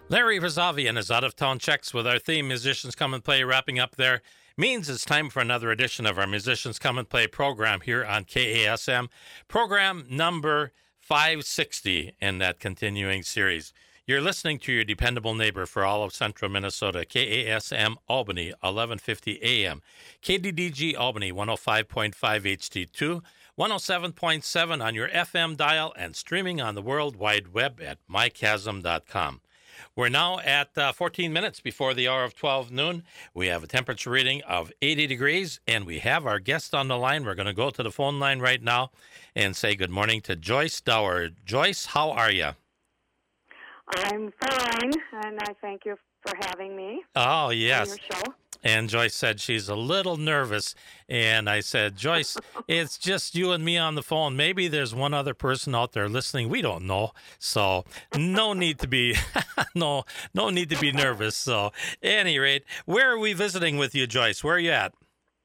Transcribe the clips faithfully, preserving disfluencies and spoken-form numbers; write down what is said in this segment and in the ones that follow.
Larry Vazavian is out of town checks with our theme Musicians Come and Play wrapping up there. Means it's time for another edition of our Musicians Come and Play program here on K A S M. Program number five sixty in that continuing series. You're listening to your dependable neighbor for all of central Minnesota, K A S M Albany, eleven fifty A M. K D D G Albany, one oh five point five H D two, one oh seven point seven on your F M dial, and streaming on the World Wide Web at my chasm dot com. We're now at uh, fourteen minutes before the hour of twelve noon. We have a temperature reading of eighty degrees, and we have our guest on the line. We're going to go to the phone line right now and say good morning to Joyce Dower. Joyce, how are you? I'm fine, and I thank you for having me. Oh, yes. On your show. And Joyce said she's a little nervous. And I said, Joyce, it's just you and me on the phone. Maybe there's one other person out there listening. We don't know. So no need to be no no need to be nervous. So at any rate, where are we visiting with you, Joyce? Where are you at?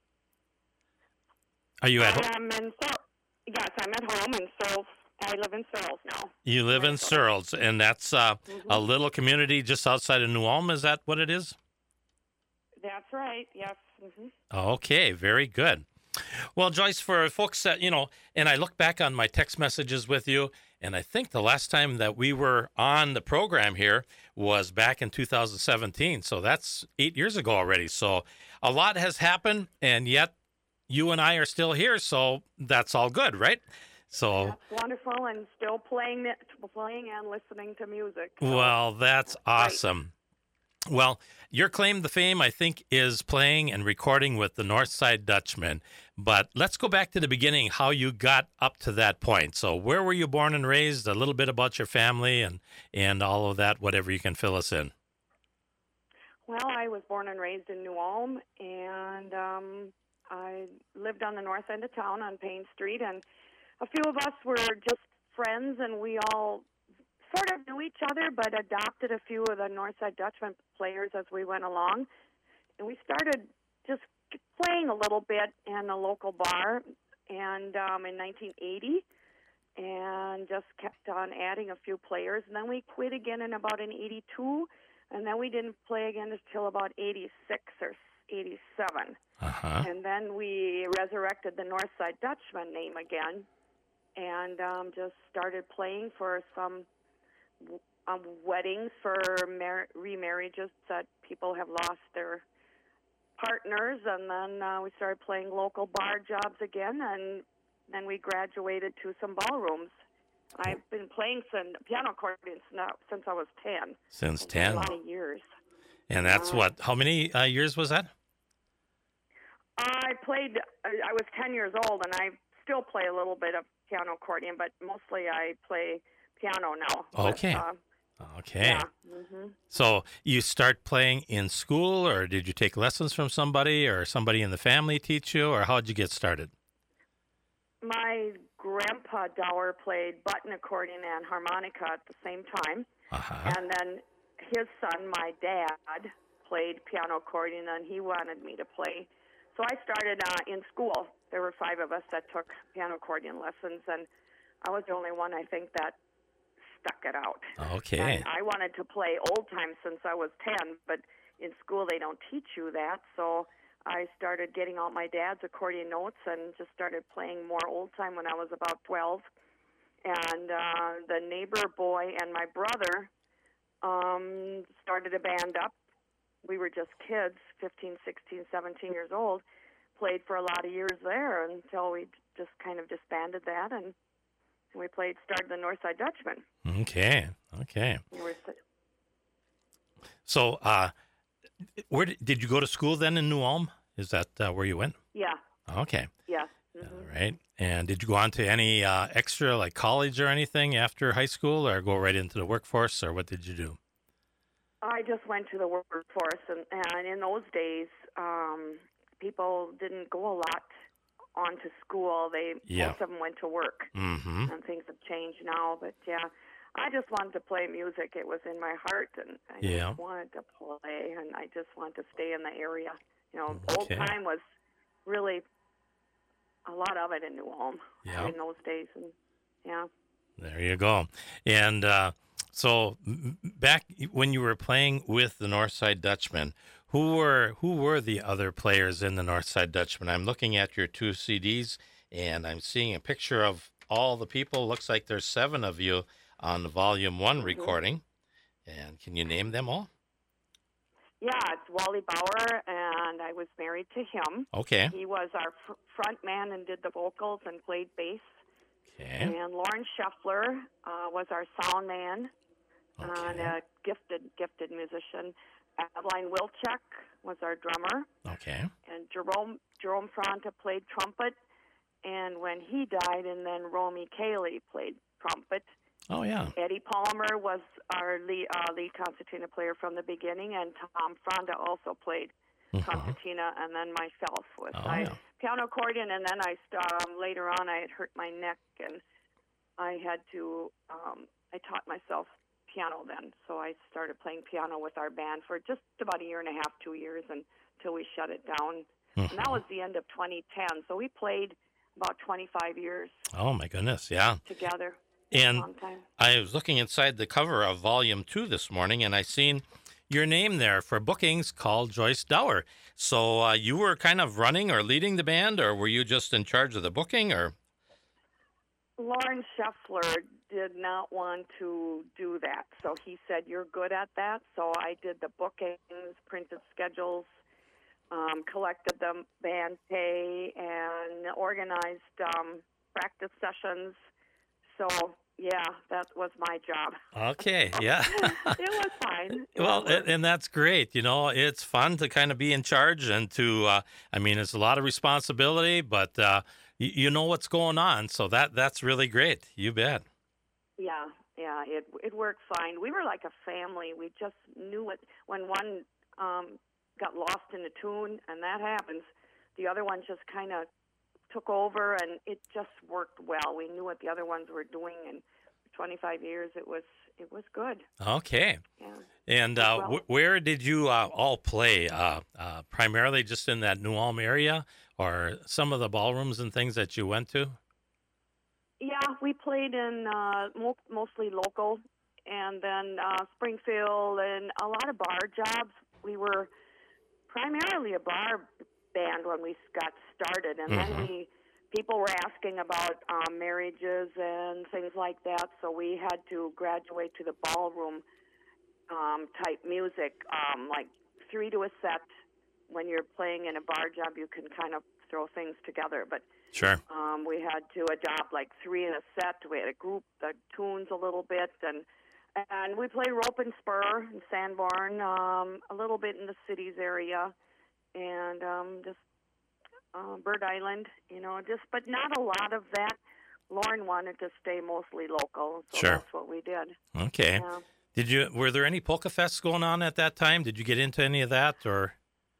Are you at home? I'm in Searles. Yes, I'm at home in Searles. I live in Searles now. You live in Searles, and that's uh, mm-hmm. a little community just outside of New Ulm. Is that what it is? That's right, yes. Mm-hmm. Okay, very good. Well, Joyce, for folks that, you know, and I look back on my text messages with you, and I think the last time that we were on the program here was back in two thousand seventeen. So that's eight years ago already. So a lot has happened, and yet you and I are still here. So that's all good, right? So that's wonderful, and still playing, playing and listening to music. So. Well, that's awesome. Great. Well, your claim to fame, I think, is playing and recording with the Northside Dutchman. But let's go back to the beginning, how you got up to that point. So where were you born and raised, a little bit about your family and, and all of that, whatever you can fill us in. Well, I was born and raised in New Ulm, and um, I lived on the north end of town on Payne Street, and a few of us were just friends, and we all sort of knew each other, but adopted a few of the Northside Dutchman players as we went along. And we started just playing a little bit in a local bar and um, in nineteen eighty, and just kept on adding a few players. And then we quit again in about in eighty-two, and then we didn't play again until about eighty-six or eighty-seven. Uh-huh. And then we resurrected the Northside Dutchman name again, and um, just started playing for some um, weddings, for mar- remarriages that people have lost their partners, and then uh, we started playing local bar jobs again, and then we graduated to some ballrooms. I've been playing some piano accordions now since I was ten. Since ten? A lot of years. And that's uh, what, how many uh, years was that? I played, I was ten years old, and I still play a little bit of piano accordion, but mostly I play piano now. Okay. But, uh, okay. Yeah. Mm-hmm. So you start playing in school, or did you take lessons from somebody, or somebody in the family teach you, or how did you get started? My grandpa Dower played button accordion and harmonica at the same time. Uh-huh. And then his son, my dad, played piano accordion, and he wanted me to play. So I started uh, in school. There were five of us that took piano accordion lessons, and I was the only one, I think, that stuck it out. Okay. And I wanted to play old time since I was ten, but in school they don't teach you that, so I started getting out my dad's accordion notes and just started playing more old time when I was about twelve. And uh, the neighbor boy and my brother um, started a band up. We were just kids, fifteen, sixteen, seventeen years old, played for a lot of years there until we just kind of disbanded that, and we played, started the Northside Dutchman. Okay, okay. So, uh, where did, did you go to school then in New Ulm? Is that uh, where you went? Yeah. Okay. Yeah. Mm-hmm. All right. And did you go on to any uh, extra, like college or anything after high school, or go right into the workforce, or what did you do? I just went to the workforce, and, and in those days, um, people didn't go a lot on to school. They yeah. most of them went to work, mm-hmm. and things have changed now. But yeah, I just wanted to play music. It was in my heart, and I yeah. just wanted to play, and I just wanted to stay in the area. You know, okay. old time was really a lot of it in New Ulm yeah. in those days, and yeah. There you go. And uh, So m- back when you were playing with the Northside Dutchman, who were who were the other players in the Northside Dutchman? I'm looking at your two C Ds, and I'm seeing a picture of all the people. Looks like there's seven of you on the Volume One hmm recording. And can you name them all? Yeah, it's Wally Bauer, and I was married to him. Okay. He was our fr- front man and did the vocals and played bass. Okay. And Lauren Scheffler uh, was our sound man and Okay. a gifted, gifted musician. Adeline Wilczek was our drummer. Okay. And Jerome Jerome Fronta played trumpet. And when he died, and then Romy Cayley played trumpet. Oh yeah. Eddie Palmer was our lead, uh, lead concertina player from the beginning, and Tom Fronda also played Mhm. concertina, and then myself was Oh I yeah. piano accordion, and then I st- um, later on I had hurt my neck, and I had to um, I taught myself piano then, so I started playing piano with our band for just about a year and a half, two years, until we shut it down, and that Mhm. was the end of twenty ten. So we played about twenty-five years Oh my goodness. Yeah. together. And Long time. I was looking inside the cover of Volume Two this morning, and I seen your name there for bookings called Joyce Dower. So uh, you were kind of running or leading the band, or were you just in charge of the booking? Or Lauren Scheffler did not want to do that, so he said, "You're good at that." So I did the bookings, printed schedules, um, collected the band pay, and organized um, practice sessions. So yeah, that was my job. okay, yeah. It was fine. It Well, was- and, and that's great. You know, it's fun to kind of be in charge and to, uh, I mean, it's a lot of responsibility, but uh, you, you know what's going on. So that that's really great. You bet. yeah, yeah, it it worked fine. We were like a family. We just knew it when one um, got lost in a tune, and that happens. The other one just kind of took over, and it just worked well. We knew what the other ones were doing, and for twenty-five years, it was it was good. Okay. Yeah. And uh, Well- wh- where did you uh, all play? Uh, uh, primarily just in that New Ulm area, or some of the ballrooms and things that you went to? Yeah, we played in uh, mo- mostly local, and then uh, Springfield, and a lot of bar jobs. We were primarily a bar band when we got started, and Mhm. then we people were asking about um, marriages and things like that, so we had to graduate to the ballroom um, type music, um, like three to a set. When you're playing in a bar job, you can kind of throw things together, but Sure. um, we had to adopt like three in a set. We had to group the tunes a little bit, and and we played rope and spur in Sanborn, um, a little bit in the cities area, and um, just uh, Bird Island, you know, just but not a lot of that. Lauren wanted to stay mostly local, so Sure. that's what we did. Okay. Yeah. Did you? Were there any polka fests going on at that time? Did you get into any of that, or?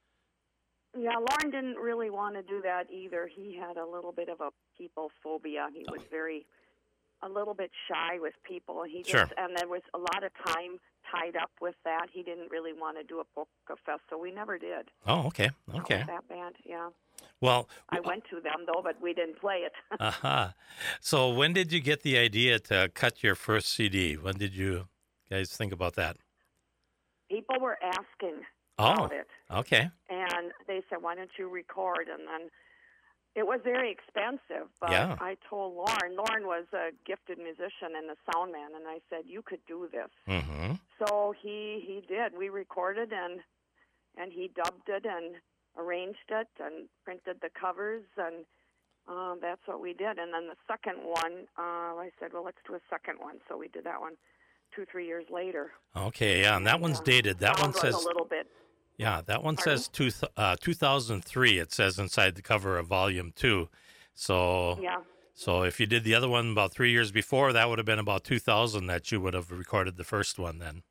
Yeah, Lauren didn't really want to do that either. He had a little bit of a people phobia. He was very, a little bit shy with people. He just, Sure. and there was a lot of time tied up with that. He didn't really want to do a polka fest, so we never did. Oh, okay. Not with Okay. that band, yeah. Well, I went to them though, but we didn't play it. uh-huh. So when did you get the idea to cut your first C D? When did you guys think about that? People were asking Oh, about it, okay. and they said, "Why don't you record?" And then it was very expensive, but Yeah. I told Lauren. Lauren was a gifted musician and a sound man, and I said, "You could do this." Mm-hmm. So he he did. We recorded, and and he dubbed it and arranged it and printed the covers, and um, that's what we did. And then the second one, uh, I said, well, let's do a second one. So we did that one two, three years later. Okay, yeah, and that one's Yeah. dated. That one Sound was says, a little bit. yeah, that one Pardon? says two, th- uh, two thousand three. It says inside the cover of Volume Two. So, Yeah. so if you did the other one about three years before, that would have been about two thousand that you would have recorded the first one then.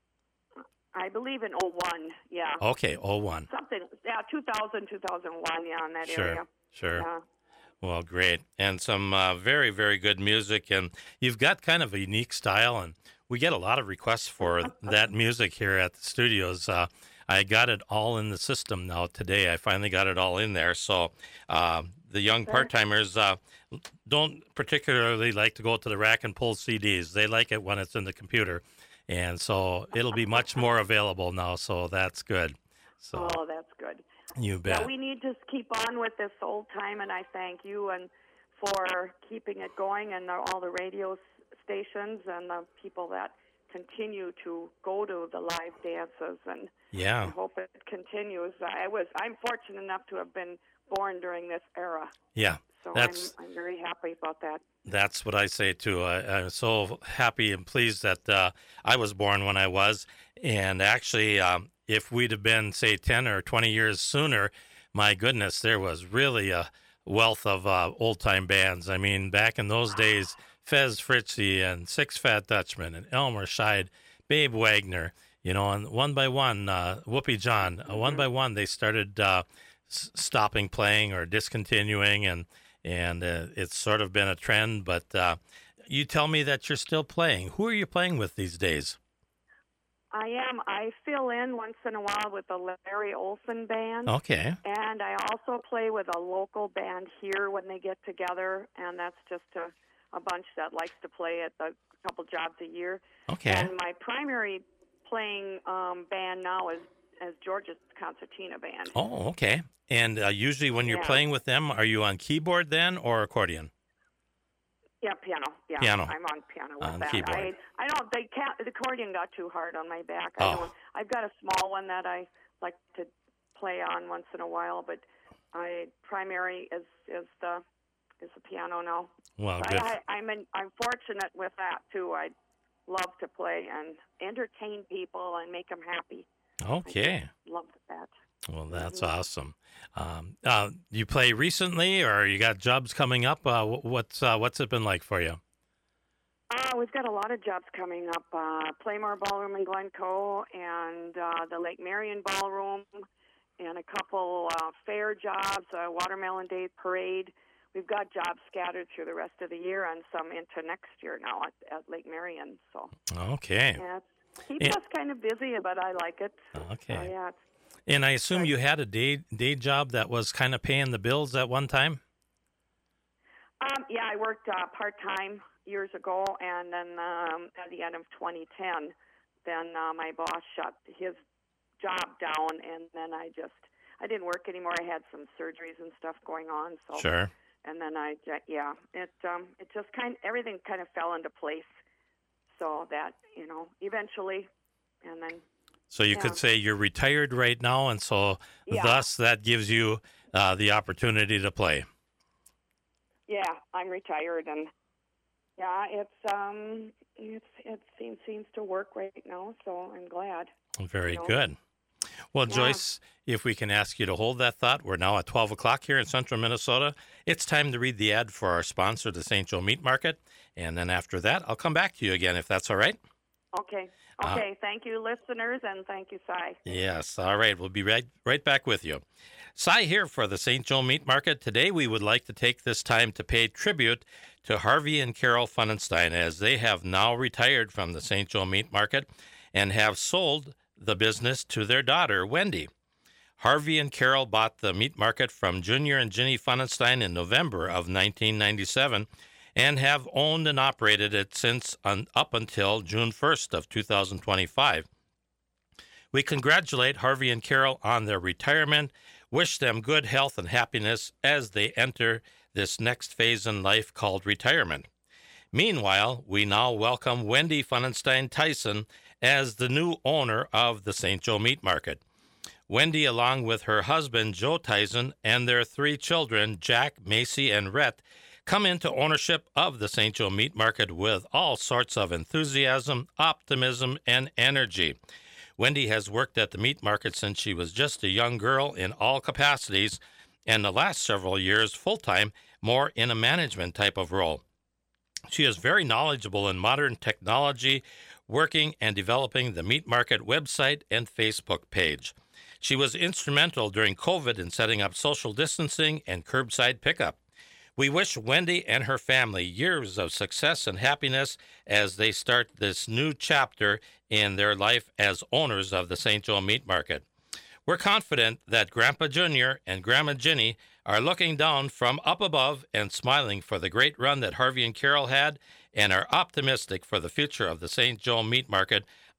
I believe in oh one, yeah. Okay, oh one. Something, yeah, two thousand, two thousand one, yeah, in that Sure, area. sure. Yeah. Well, great. And some uh, very, very good music. And you've got kind of a unique style. And we get a lot of requests for that music here at the studios. Uh, I got it all in the system now today. I finally got it all in there. So uh, the young Sure. part-timers uh, don't particularly like to go to the rack and pull C Ds. They like it when it's in the computer. and so it'll be much more available now. So that's good. So oh, that's good. you bet. Yeah, we need to keep on with this old time, and I thank you and for keeping it going, and all the radio stations and the people that continue to go to the live dances, and yeah, I hope it continues. I was I'm fortunate enough to have been born during this era. Yeah, so that's I'm, I'm very happy about that. That's what I say too. I, I'm so happy and pleased that uh, I was born when I was, and actually, um, if we'd have been say ten or twenty years sooner, my goodness, there was really a wealth of uh, old time bands. I mean, back in those days, Fez Fritzie and Six Fat Dutchmen and Elmer Scheid, Babe Wagner, you know, and one by one, uh, Whoopi John, mm-hmm. uh, one by one, they started uh, s- stopping playing or discontinuing, and and uh, it's sort of been a trend. But uh, you tell me that you're still playing. Who are you playing with these days? I am. I fill in once in a while with the Larry Olson Band. Okay. And I also play with a local band here when they get together, and that's just a, a bunch that likes to play at a couple jobs a year. Okay. And my primary playing um, band now is as George's Concertina Band. Oh, okay. And uh, usually when you're yeah. playing with them, are you on keyboard then or accordion? Yeah, piano. Yeah, piano. I'm on piano with on that. Keyboard. I I don't. They can't. The accordion got too hard on my back. Oh. I don't. I've got a small one that I like to play on once in a while, but I primary is is the is the piano now. Well, so good. I, I, I'm in, I'm fortunate with that too. I love to play and entertain people and make them happy. Okay. I love that. Well, that's mm-hmm. awesome. Um, uh, you play recently, or you got jobs coming up? Uh, what's uh, what's it been like for you? Uh, we've got a lot of jobs coming up. Uh, Playmore Ballroom in Glencoe, and uh, the Lake Marion Ballroom, and a couple uh, fair jobs, uh, Watermelon Day Parade. We've got jobs scattered through the rest of the year, and some into next year now at, at Lake Marion. So okay, yeah, it keeps and, us kind of busy, but I like it. Okay, so, yeah. It's, and I assume you had a day day job that was kind of paying the bills at one time? Um, yeah, I worked uh, part-time years ago, and then um, at the end of twenty ten, then uh, my boss shut his job down, and then I just, I didn't work anymore. I had some surgeries and stuff going on. So, sure. And then I, yeah, it um, it just kind, everything kind of fell into place, so that, you know, eventually, and then. So you yeah. could say you're retired right now, and so yeah. thus that gives you uh, the opportunity to play. Yeah, I'm retired, and yeah, it's um, it's it seems seems to work right now, so I'm glad. Very you know? good. Well, yeah. Joyce, if we can ask you to hold that thought, we're now at twelve o'clock here in central Minnesota. It's time to read the ad for our sponsor, the Saint Joe Meat Market, and then after that, I'll come back to you again if that's all right. Okay. Okay, uh, thank you, listeners, and thank you, Cy. Yes, all right. We'll be right right back with you. Cy here for the Saint Joe Meat Market. Today we would like to take this time to pay tribute to Harvey and Carol Funenstein, as they have now retired from the Saint Joe Meat Market and have sold the business to their daughter, Wendy. Harvey and Carol bought the meat market from Junior and Ginny Funenstein in November of nineteen ninety-seven, and have owned and operated it since un, up until June first of two thousand twenty-five. We congratulate Harvey and Carol on their retirement, wish them good health and happiness as they enter this next phase in life called retirement. Meanwhile, we now welcome Wendy Funenstein Tyson as the new owner of the Saint Joe Meat Market. Wendy, along with her husband, Joe Tyson, and their three children, Jack, Macy, and Rhett, come into ownership of the Saint Joe Meat Market with all sorts of enthusiasm, optimism, and energy. Wendy has worked at the meat market since she was just a young girl in all capacities, and the last several years full-time, more in a management type of role. She is very knowledgeable in modern technology, working and developing the meat market website and Facebook page. She was instrumental during COVID in setting up social distancing and curbside pickup. We wish Wendy and her family years of success and happiness as they start this new chapter in their life as owners of the Saint Joe Meat Market. We're confident that Grandpa Junior and Grandma Ginny are looking down from up above and smiling for the great run that Harvey and Carol had, and are optimistic for the future of the Saint Joe Meat Market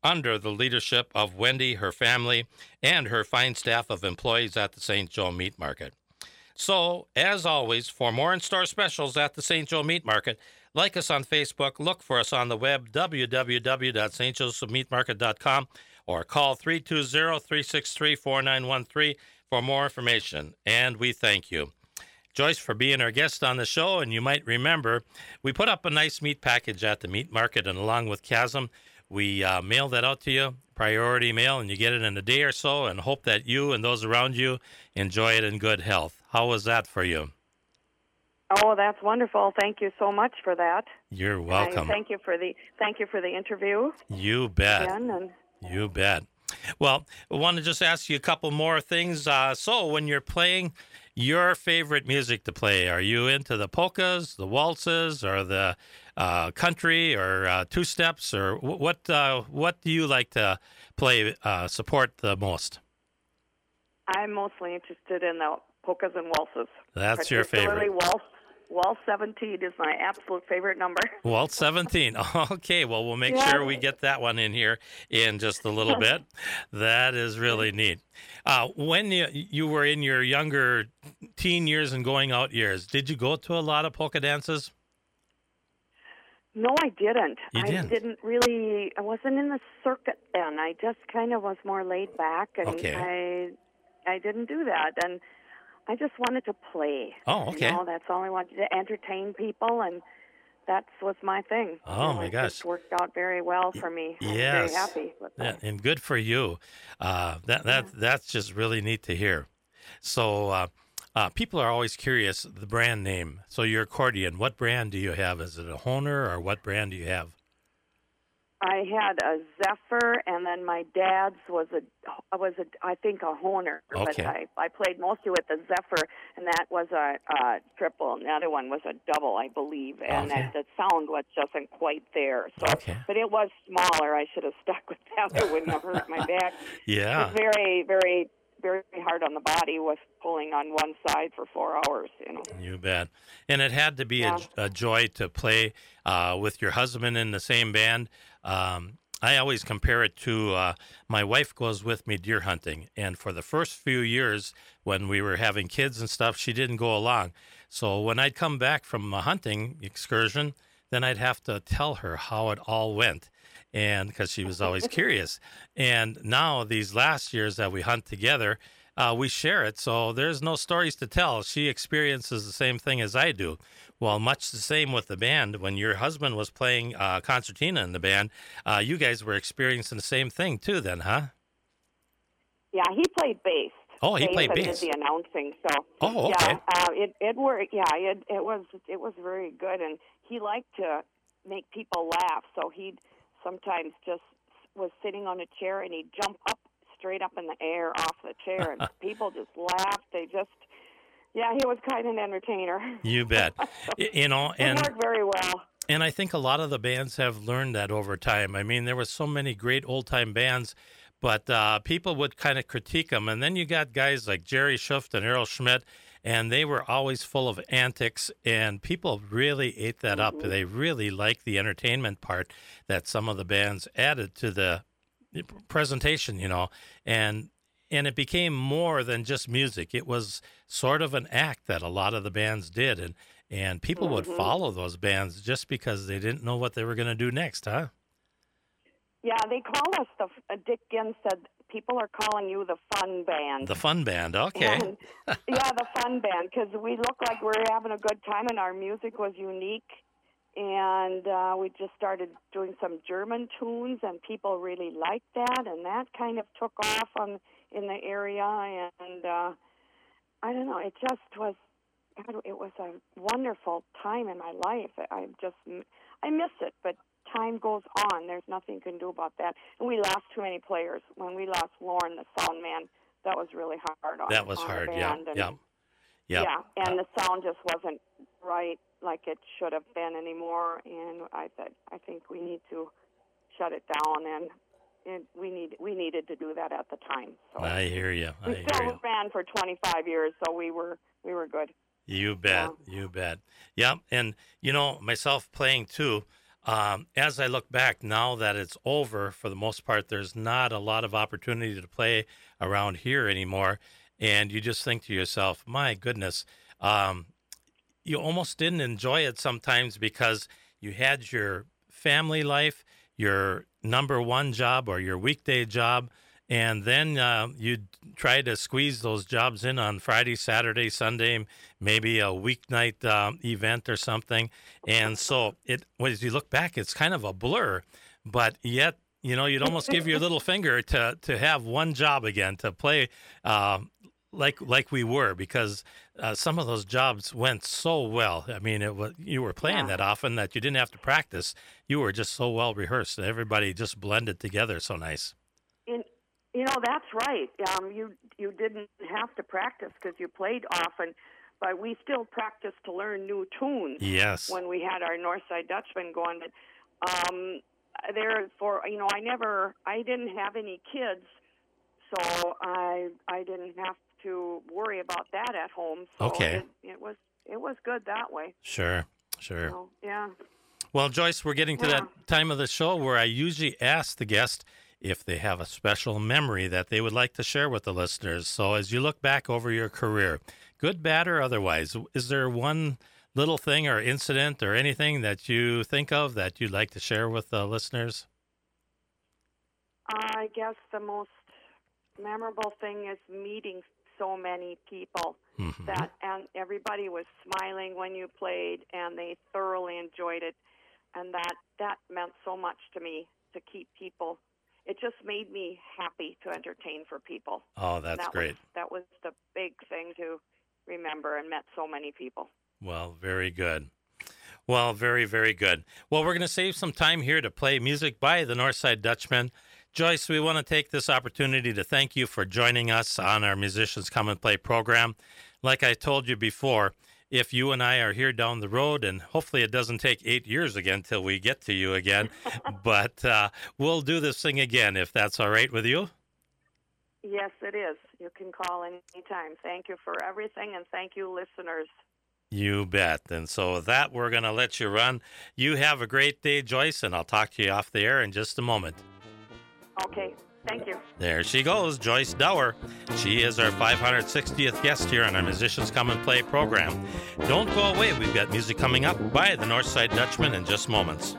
under the leadership of Wendy, her family, and her fine staff of employees at the Saint Joe Meat Market. So, as always, for more in-store specials at the Saint Joe Meat Market, like us on Facebook, look for us on the web, w w w dot st joseph meat market dot com, or call three two zero, three six three, four nine one three for more information. And we thank you, Joyce, for being our guest on the show. And you might remember, we put up a nice meat package at the meat market, and along with Chasm, we uh, mail that out to you, priority mail, and you get it in a day or so, and hope that you and those around you enjoy it in good health. How was that for you? Oh, that's wonderful. Thank you so much for that. You're welcome. And thank you for the thank you for the interview. You bet. Again, and You bet. Well, I want to just ask you a couple more things. Uh, so when you're playing, your favorite music to play, are you into the polkas, the waltzes, or the uh, country, or uh, two-steps, or what uh, what do you like to play, uh, support the most? I'm mostly interested in the polkas and waltzes. That's your favorite. Particularly waltz. Waltz seventeen is my absolute favorite number. Waltz seventeen. Okay, well, we'll make yeah. sure we get that one in here in just a little bit. That is really neat. Uh, when you, you were in your younger teen years and going out years, did you go to a lot of polka dances? No, I didn't. You I didn't? didn't really, I wasn't in the circuit then. I just kind of was more laid back, and Okay. I I didn't do that. And I just wanted to play. Oh, okay. You know, that's all I wanted, to entertain people, and that was my thing. Oh, You know, my it gosh. just worked out very well for me. I'm Yes. very happy with Yeah, that. and good for you. Uh, that that That's just really neat to hear. So uh, uh, people are always curious, the brand name. So your accordion, what brand do you have? Is it a Hohner, or what brand do you have? I had a Zephyr, and then my dad's was a was a I think a Hohner. Okay. But I I played mostly with the Zephyr, and that was a, a triple, and the other one was a double, I believe. And Okay. that the sound was wasn't quite there. So, Okay. but it was smaller. I should have stuck with that. It wouldn't have hurt my back. Yeah. It's very very very hard on the body with pulling on one side for four hours. You know. You bet. And it had to be Yeah. a, a joy to play uh, with your husband in the same band. Um, I always compare it to uh, my wife goes with me deer hunting. And for the first few years when we were having kids and stuff, she didn't go along. So when I'd come back from a hunting excursion, then I'd have to tell her how it all went. And because she was always curious. And now these last years that we hunt together, uh, we share it. So there's no stories to tell. She experiences the same thing as I do. Well, much the same with the band. When your husband was playing uh, concertina in the band, uh, you guys were experiencing the same thing too then, huh? Yeah, he played bass. Oh, he bass played and bass. did the announcing. So Oh, okay. yeah, uh, it it worked. Yeah, it it was it was very good, and he liked to make people laugh. So he'd sometimes just was sitting on a chair and he'd jump up straight up in the air off the chair, and people just laughed. They just yeah, he was kind of an entertainer. You bet. Y- you know, and it worked very well. And I think a lot of the bands have learned that over time. I mean, there were so many great old-time bands, but uh, people would kind of critique them. And then you got guys like Jerry Schuft and Errol Schmidt, and they were always full of antics, and people really ate that up. They really liked the entertainment part that some of the bands added to the presentation, you know. And and it became more than just music. It was sort of an act that a lot of the bands did, and And people would Mhm. follow those bands just because they didn't know what they were going to do next, huh? Yeah, they call us the. Uh, Dick Ginn said people are calling you the fun band. The fun band, okay. And, yeah, the fun band, because we looked like we were having a good time, and our music was unique. And uh, we just started doing some German tunes, and people really liked that, and that kind of took off on in the area. And uh, I don't know, it just was. God, it was a wonderful time in my life. I just, I miss it, but time goes on. There's nothing you can do about that. And we lost too many players. When we lost Lauren, the sound man, that was really hard on That was on hard, the yeah, band. And, yeah, yeah. yeah, and the sound just wasn't right like it should have been anymore. And I thought, I think we need to shut it down, and it, we need we needed to do that at the time. So I hear you. I we hear still you. ran for twenty-five years, so we were we were good. You bet. You bet. Yeah. And, you know, myself playing too, Um, as I look back now that it's over, for the most part, there's not a lot of opportunity to play around here anymore. And you just think to yourself, my goodness, um, you almost didn't enjoy it sometimes because you had your family life, your number one job or your weekday job, and then uh, you'd try to squeeze those jobs in on Friday, Saturday, Sunday, maybe a weeknight um, event or something. And so it, as you look back, it's kind of a blur, but yet, you know, you'd almost give your little finger to, to have one job again, to play um, like like we were, because uh, some of those jobs went so well. I mean, it was, you were playing Yeah. that often that you didn't have to practice. You were just so well rehearsed, and everybody just blended together so nice. In, you know, that's right. Um, you you didn't have to practice because you played often, but we still practiced to learn new tunes Yes. when we had our Northside Dutchman going. But um, there, for you know, I never, I didn't have any kids, so I I didn't have to worry about that at home. So Okay. it, it was it was good that way. Sure, sure. So, yeah. Well, Joyce, we're getting to Yeah. that time of the show where I usually ask the guest if they have a special memory that they would like to share with the listeners. So as you look back over your career, good, bad, or otherwise, is there one little thing or incident or anything that you think of that you'd like to share with the listeners? I guess the most memorable thing is meeting so many people Mhm. that, and everybody was smiling when you played, and they thoroughly enjoyed it, and that that meant so much to me, to keep people. It just made me happy to entertain for people. Oh, that's that great. Was, that was the big thing to remember, and met so many people. Well, very good. Well, very, very good. Well, we're going to save some time here to play music by the Northside Dutchman. Joyce, we want to take this opportunity to thank you for joining us on our Musicians Come and Play program. Like I told you before, if you and I are here down the road, and hopefully it doesn't take eight years again till we get to you again, but uh, we'll do this thing again if that's all right with you. Yes, it is. You can call anytime. Thank you for everything, and thank you, listeners. You bet. And so with that, we're going to let you run. You have a great day, Joyce, and I'll talk to you off the air in just a moment. Okay, thank you. There she goes, Joyce Dower. She is our five hundred sixtieth guest here on our Musicians Come and Play program. Don't go away. We've got music coming up by the Northside Dutchman in just moments.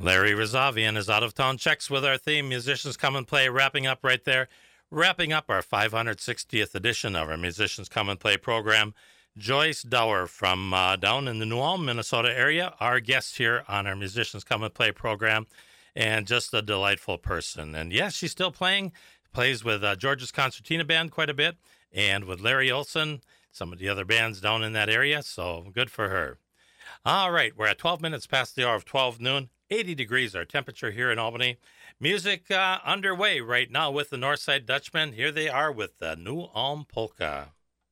Larry Razavian is Out of Town Checks with our theme, Musicians Come and Play, wrapping up right there. Wrapping up our five hundred sixtieth edition of our Musicians Come and Play program. Joyce Dower from uh, down in the New Ulm, Minnesota area, our guest here on our Musicians Come and Play program, and just a delightful person. And yes, she's still playing, plays with uh, George's Concertina Band quite a bit, and with Larry Olson, some of the other bands down in that area, so good for her. All right, we're at twelve minutes past the hour of twelve noon, eighty degrees our temperature here in Albany. Music uh, underway right now with the Northside Dutchmen. Here they are with the New Ulm Polka.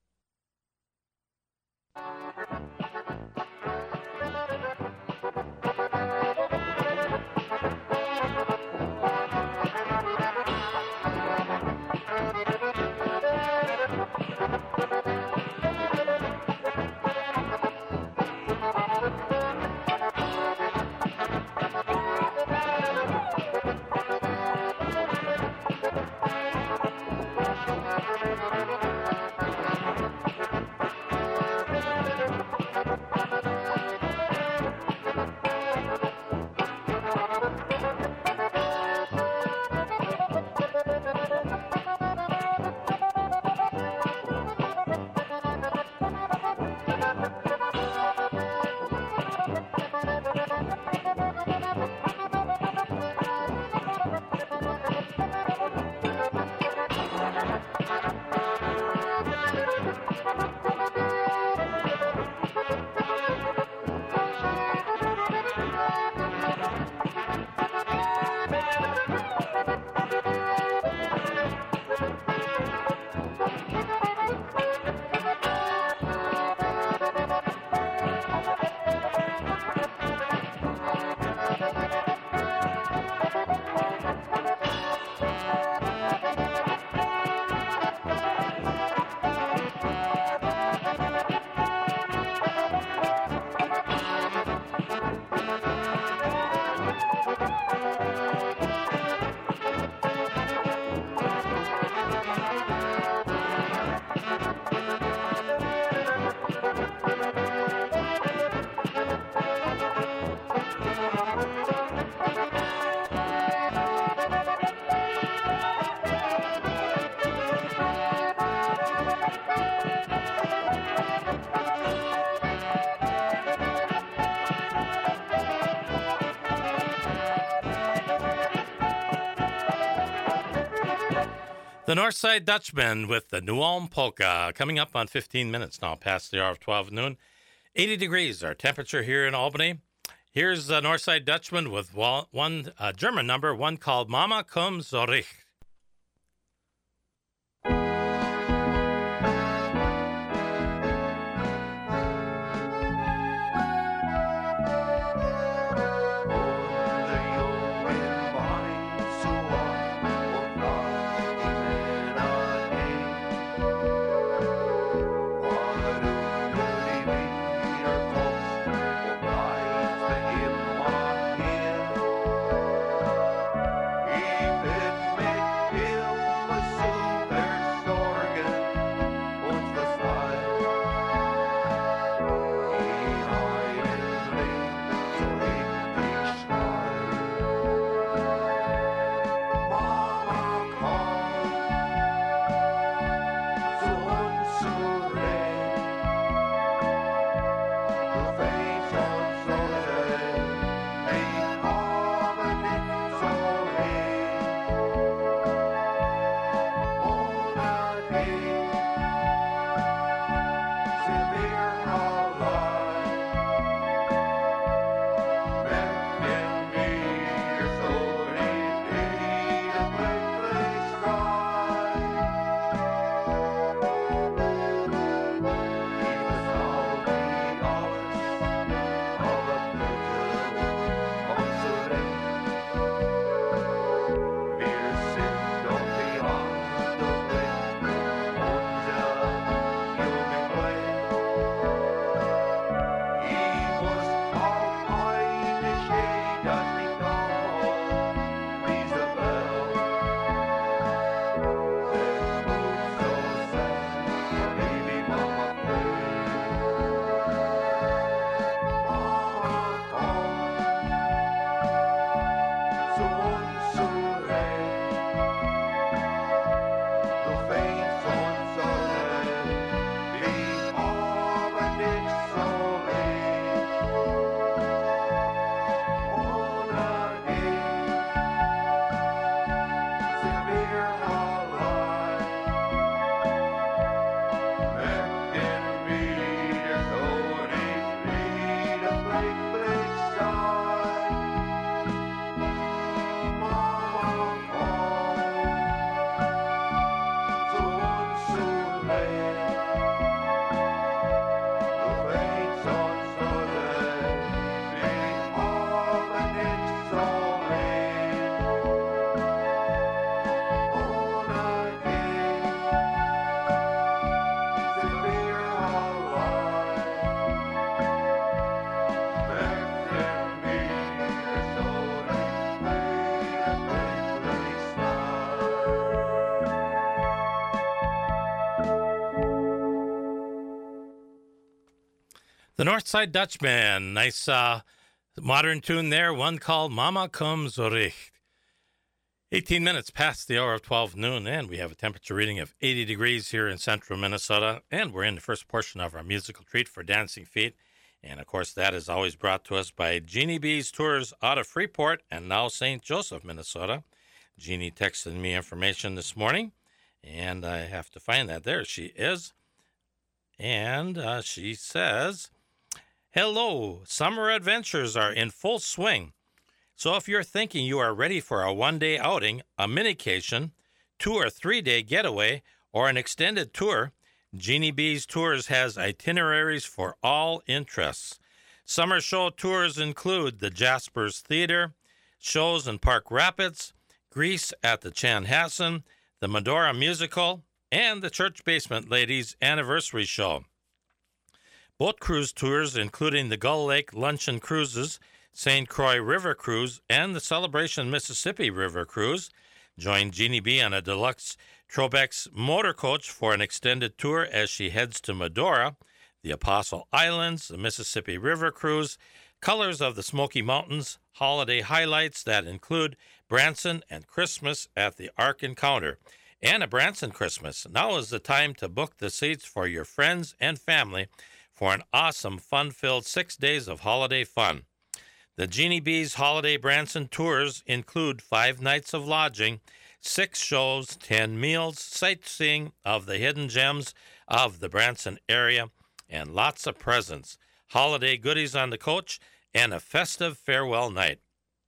The Northside Dutchmen with the New Ulm Polka, coming up on fifteen minutes now past the hour of twelve noon. eighty degrees our temperature here in Albany. Here's the Northside Dutchman with one uh, German number, one called Mama komm zurück. He bid me The Northside Dutchman, nice uh, modern tune there, one called Mama Komm Zurich. eighteen minutes past the hour of twelve noon, and we have a temperature reading of eighty degrees here in central Minnesota, and we're in the first portion of our musical treat for Dancing Feet. And, of course, that is always brought to us by Jeannie B's Tours out of Freeport and now Saint Joseph, Minnesota. Jeannie texted me information this morning, and I have to find that. There she is. And uh, she says, hello, summer adventures are in full swing. So if you're thinking you are ready for a one-day outing, a minication, two- or three-day getaway, or an extended tour, Jeannie B's Tours has itineraries for all interests. Summer show tours include the Jaspers Theater, shows in Park Rapids, Grease at the Chanhassen, the Medora Musical, and the Church Basement Ladies Anniversary Show. Boat cruise tours, including the Gull Lake Luncheon Cruises, Saint Croix River Cruise, and the Celebration Mississippi River Cruise. Join Jeannie B on a deluxe Trobex motor coach for an extended tour as she heads to Medora, the Apostle Islands, the Mississippi River Cruise, Colors of the Smoky Mountains, holiday highlights that include Branson and Christmas at the Ark Encounter, and a Branson Christmas. Now is the time to book the seats for your friends and family for an awesome, fun-filled six days of holiday fun. The Jeannie B's Holiday Branson Tours include five nights of lodging, six shows, ten meals, sightseeing of the hidden gems of the Branson area, and lots of presents, holiday goodies on the coach, and a festive farewell night.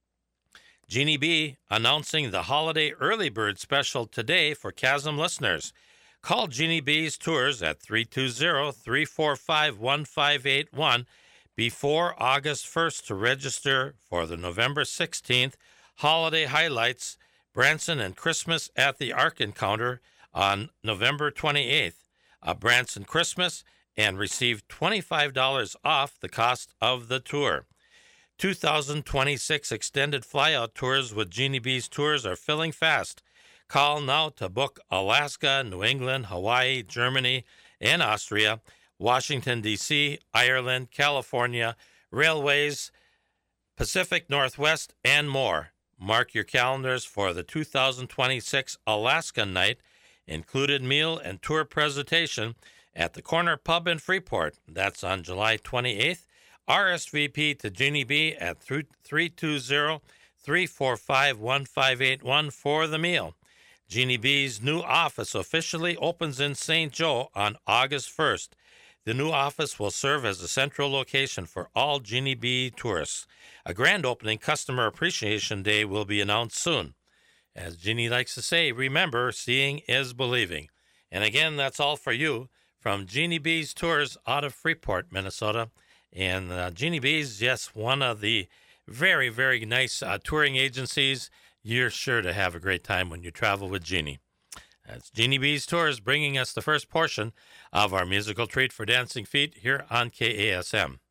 Jeannie B announcing the holiday early bird special today for Chasm listeners. Call Jeannie B's Tours at three two zero, three four five, one five eight one before August first to register for the November sixteenth holiday highlights, Branson and Christmas at the Ark Encounter on November twenty-eighth, a Branson Christmas, and receive twenty-five dollars off the cost of the tour. two thousand twenty-six extended flyout tours with Jeannie B's Tours are filling fast. Call now to book Alaska, New England, Hawaii, Germany, and Austria, Washington, D C, Ireland, California, railways, Pacific Northwest, and more. Mark your calendars for the two thousand twenty-six Alaska Night, included meal and tour presentation at the Corner Pub in Freeport. That's on July twenty-eighth. R S V P to Jeannie B at three two zero, three four five, one five eight one for the meal. Jeannie B's new office officially opens in Saint Joe on August first. The new office will serve as a central location for all Jeannie B tourists. A grand opening customer appreciation day will be announced soon. As Jeannie likes to say, remember, seeing is believing. And again, that's all for you from Jeannie B's Tours out of Freeport, Minnesota. And uh, Jeannie B's, yes, one of the very, very nice uh, touring agencies. You're sure to have a great time when you travel with Jeannie. That's Jeannie B's Tours bringing us the first portion of our musical treat for Dancing Feet here on K A S M.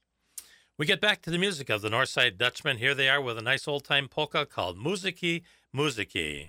We get back to the music of the Northside Dutchman. Here they are with a nice old-time polka called Muziki Muziki.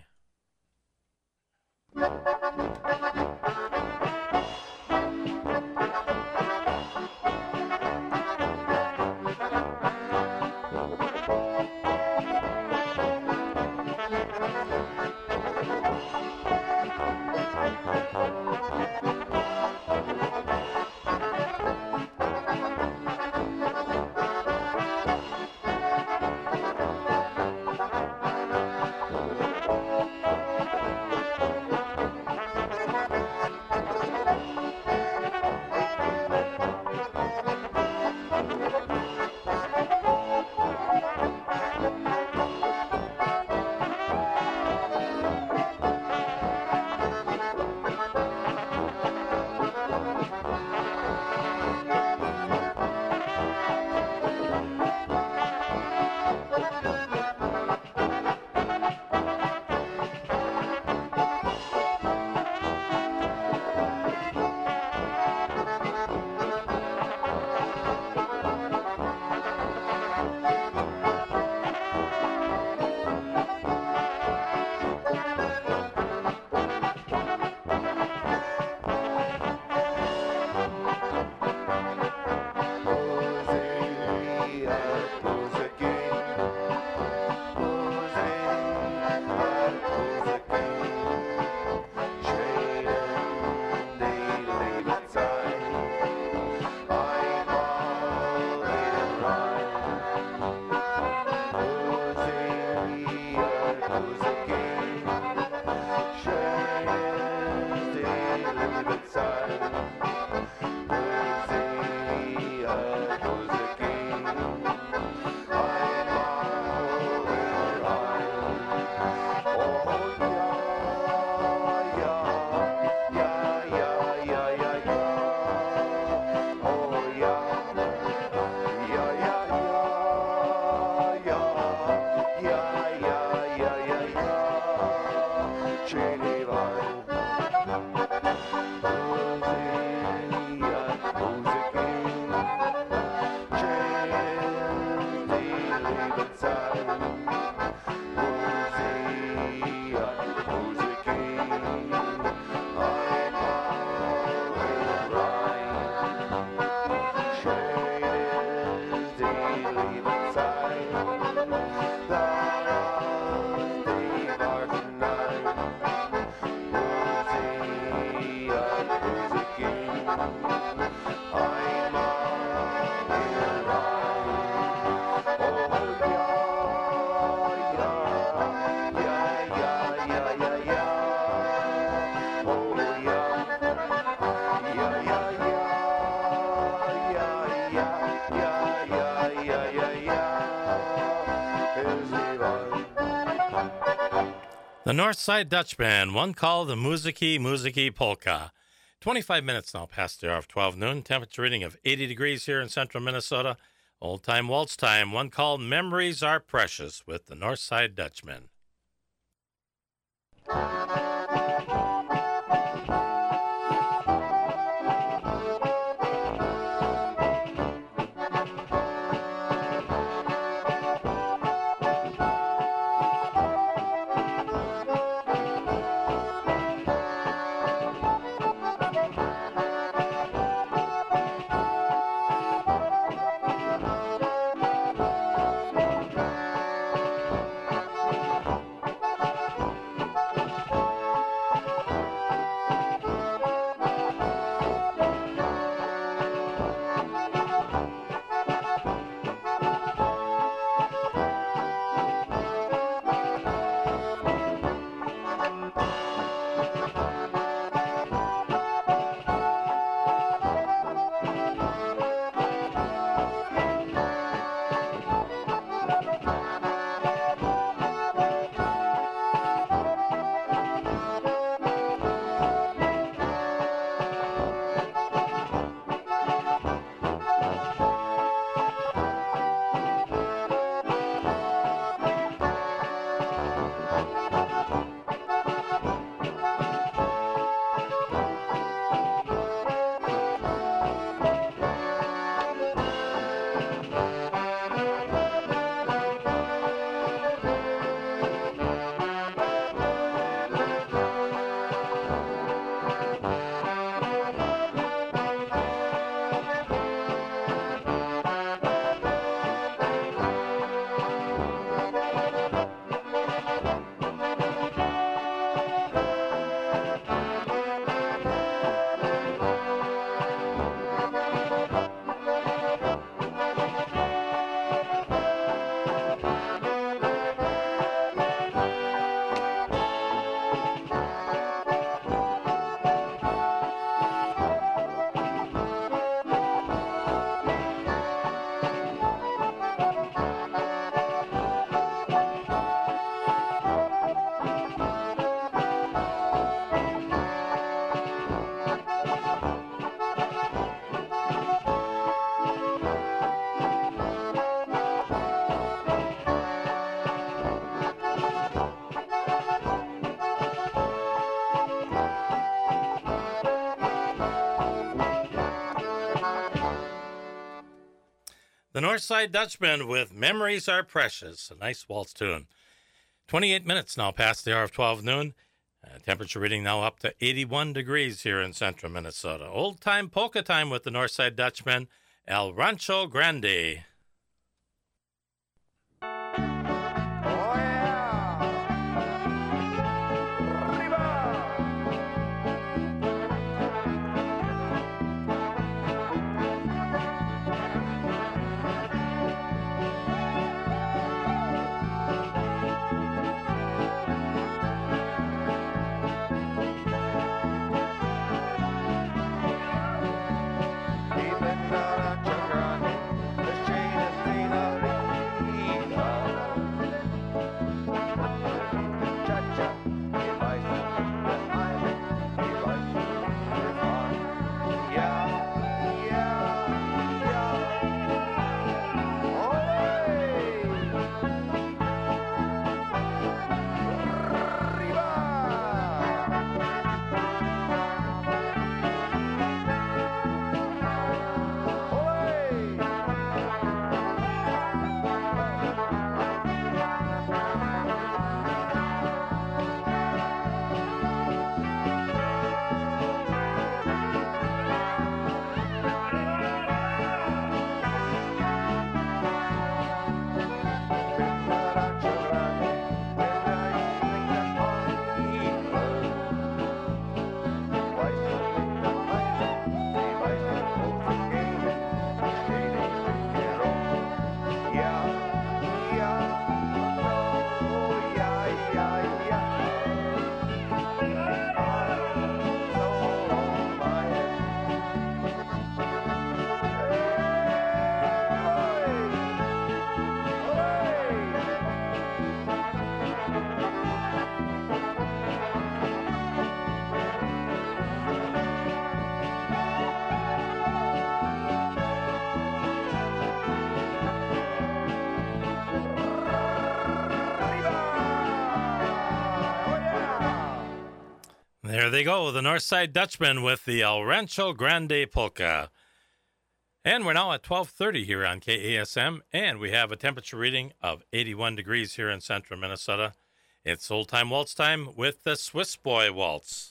The Northside Dutch Band, one called the Muzyki Muzyki Polka. twenty-five minutes now past the hour of twelve noon. Temperature reading of eighty degrees here in central Minnesota. Old time waltz time, one called Memories Are Precious with the Northside Dutchmen. The Northside Dutchman with Memories Are Precious, a nice waltz tune. twenty-eight minutes now past the hour of twelve noon. Uh, temperature reading now up to eighty-one degrees here in central Minnesota. Old time polka time with the Northside Dutchman, El Rancho Grande. Even though the children, the There they go, the Northside Dutchman with the El Rancho Grande Polka. And we're now at twelve thirty here on K A S M, and we have a temperature reading of eighty-one degrees here in central Minnesota. It's Old Time Waltz time with the Swiss Boy Waltz.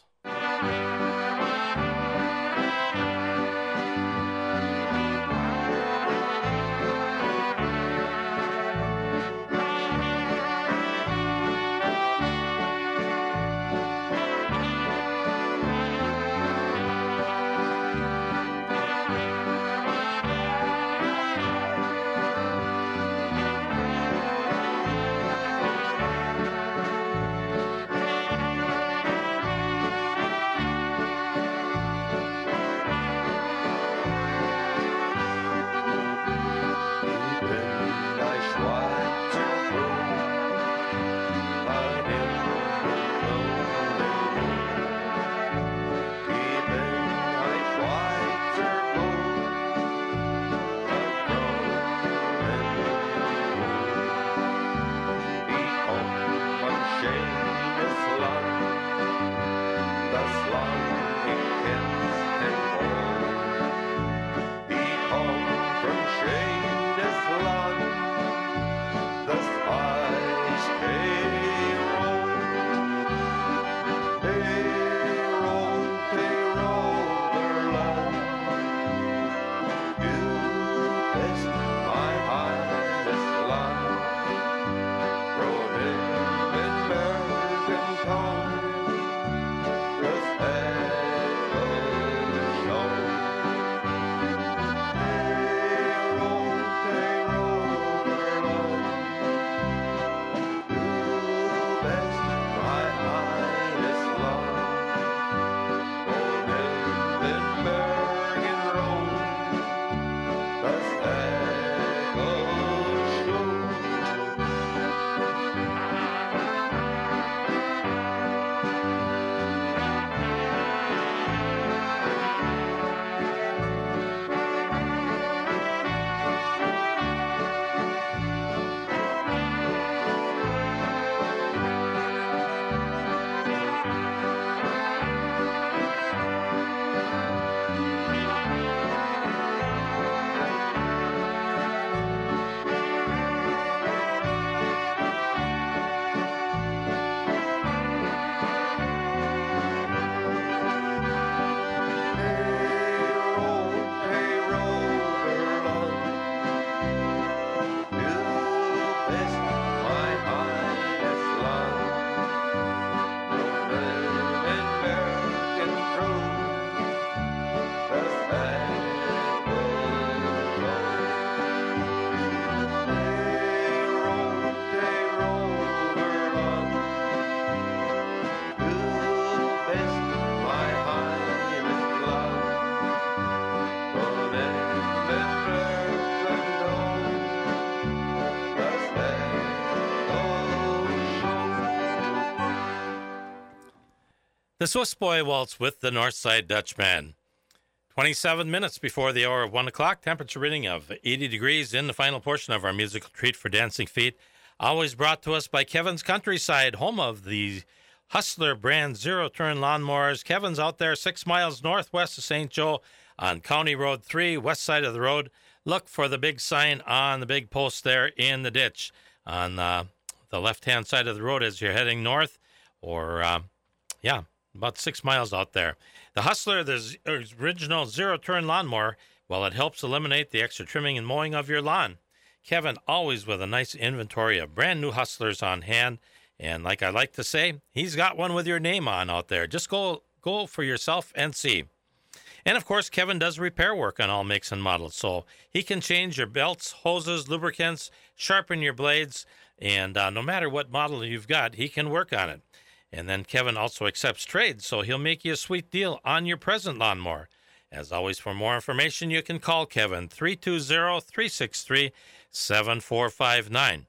The Swiss Boy Waltz with the Northside Dutchman. twenty-seven minutes before the hour of one o'clock, temperature reading of eighty degrees in the final portion of our musical treat for dancing feet. Always brought to us by Kevin's Countryside, home of the Hustler brand zero-turn lawnmowers. Kevin's out there six miles northwest of Saint Joe on County Road three, west side of the road. Look for the big sign on the big post there in the ditch on uh, the left-hand side of the road as you're heading north, or, uh, yeah, about six miles out there. The Hustler, the original zero-turn lawnmower, well, it helps eliminate the extra trimming and mowing of your lawn. Kevin always with a nice inventory of brand new Hustlers on hand. And like I like to say, he's got one with your name on out there. Just go go for yourself and see. And, of course, Kevin does repair work on all makes and models. So he can change your belts, hoses, lubricants, sharpen your blades. And uh, no matter what model you've got, he can work on it. And then Kevin also accepts trades, so he'll make you a sweet deal on your present lawnmower. As always, for more information, you can call Kevin, three two zero, three six three, seven four five nine.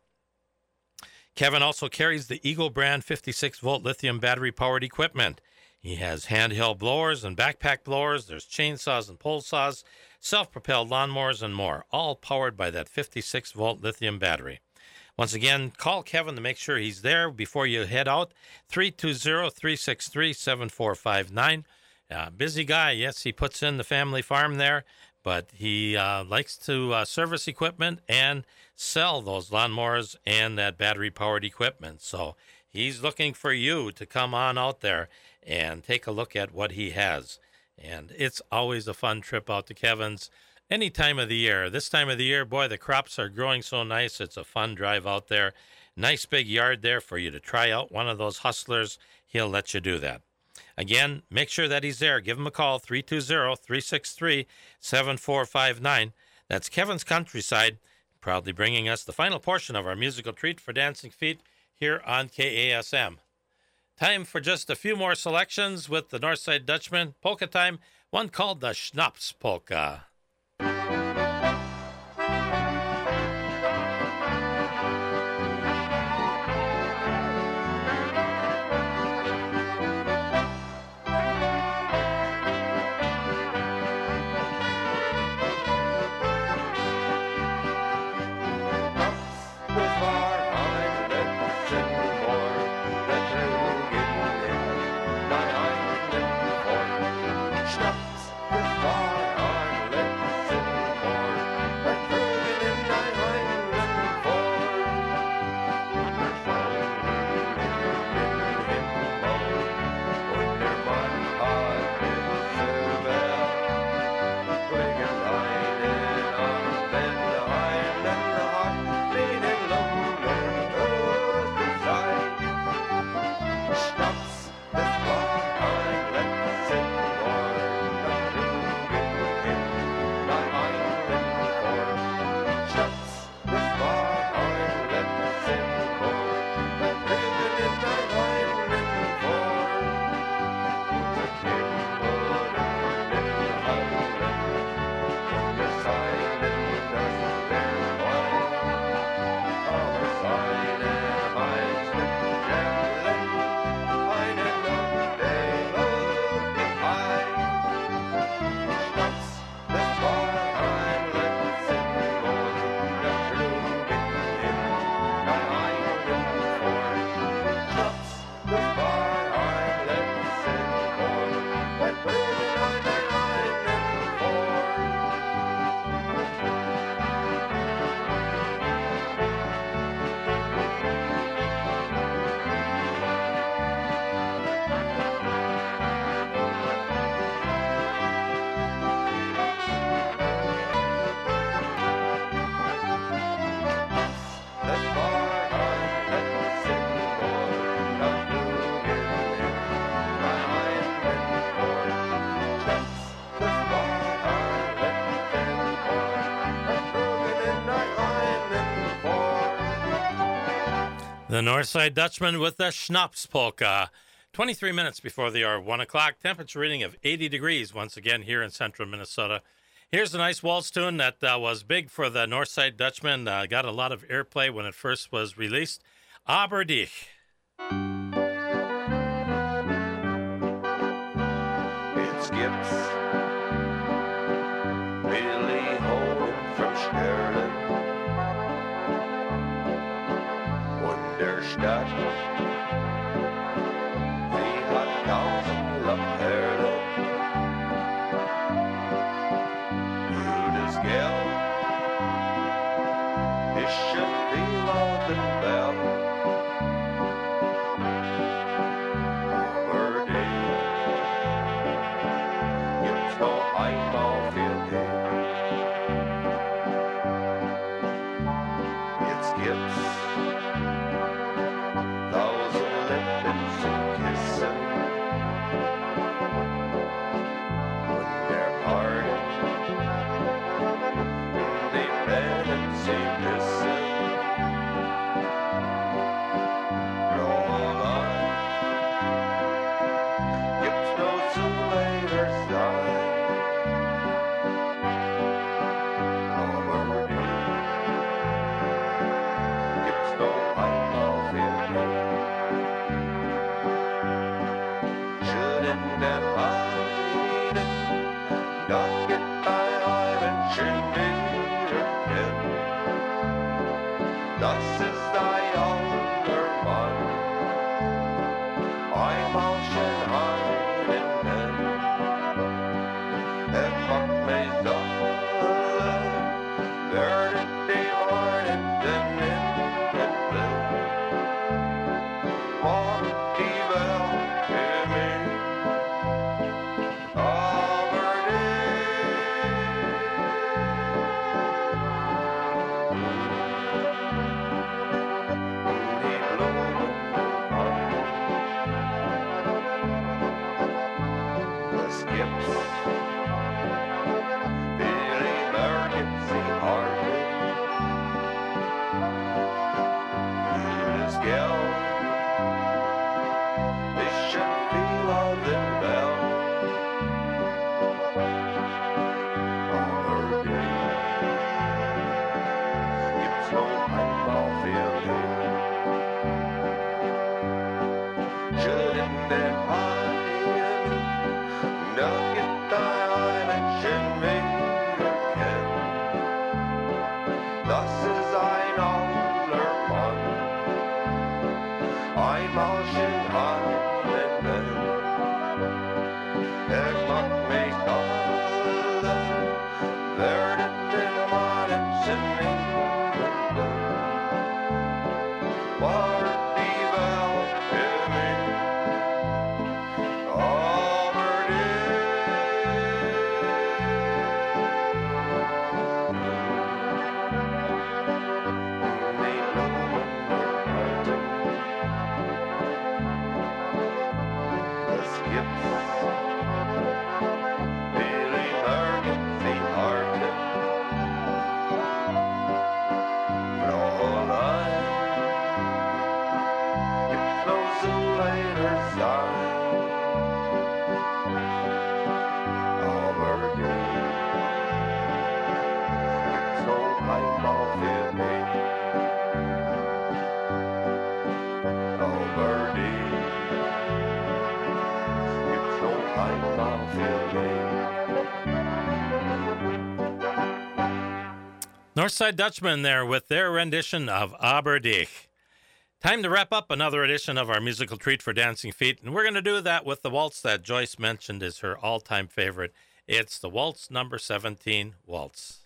Kevin also carries the Eagle brand fifty-six volt lithium battery-powered equipment. He has handheld blowers and backpack blowers. There's chainsaws and pole saws, self-propelled lawnmowers, and more, all powered by that fifty-six volt lithium battery. Once again, call Kevin to make sure he's there before you head out. three two zero, three six three, seven four five nine. Uh, busy guy. Yes, he puts in the family farm there, but he uh, likes to uh, service equipment and sell those lawnmowers and that battery-powered equipment. So he's looking for you to come on out there and take a look at what he has. And it's always a fun trip out to Kevin's any time of the year. This time of the year, boy, the crops are growing so nice. It's a fun drive out there. Nice big yard there for you to try out one of those hustlers. He'll let you do that. Again, make sure that he's there. Give him a call, three two zero, three six three, seven four five nine. That's Kevin's Countryside, proudly bringing us the final portion of our musical treat for Dancing Feet here on K A S M. Time for just a few more selections with the Northside Dutchman. Polka time, one called the Schnapps Polka. The Northside Dutchman with the Schnapps Polka. twenty-three minutes before the hour, one o'clock. Temperature reading of eighty degrees once again here in central Minnesota. Here's a nice waltz tune that uh, was big for the Northside Dutchman. Uh, got a lot of airplay when it first was released. Aber dich. It's Gibbs, Billy home from Sterling, Wunderstadt, sie hat tausend Perlen, Judas Geld, ist schon viel auf den Bell. Einmal viel Geld. Jetzt gibt's tausend Lippen zum Kissen und der Art, die werden sie wissen. Fräulein, gibt's noch zum Leber sein. Das ist skips. Billy Emergency hearted. This gal, they should feel all the bell. All her day, it's no eyeball feeling. Shouldn't it hide? Nugget diamond should make her ken. Thus as I know her one, I'm all should hide and then. Egg muck make all the verdant and modest and England. Marty Val, Timmy, Northside Dutchman there with their rendition of Aberdeen. Time to wrap up another edition of our musical treat for dancing feet, and we're going to do that with the waltz that Joyce mentioned is her all-time favorite. It's the waltz number seventeen waltz.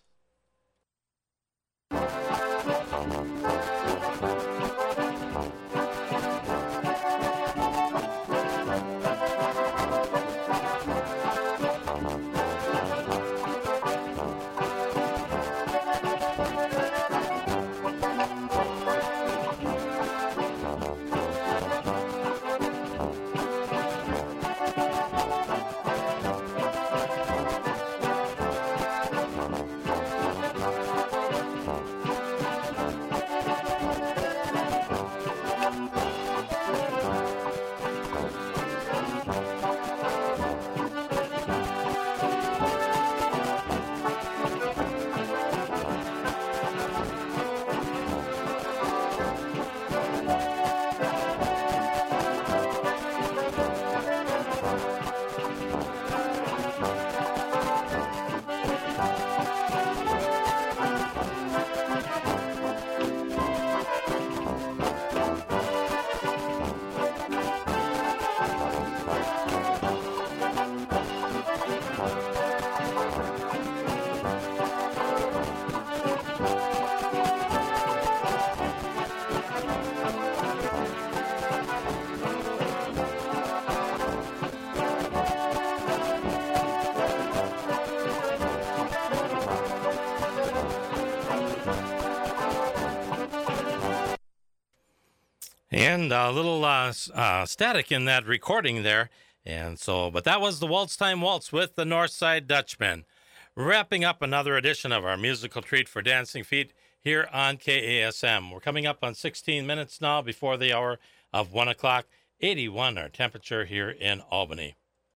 And a little uh, uh, static in that recording there. And so, but that was the Waltz Time Waltz with the Northside Dutchman. Wrapping up another edition of our musical treat for dancing feet here on K A S M. We're coming up on sixteen minutes now before the hour of one o'clock. eighty-one our temperature here in Albany.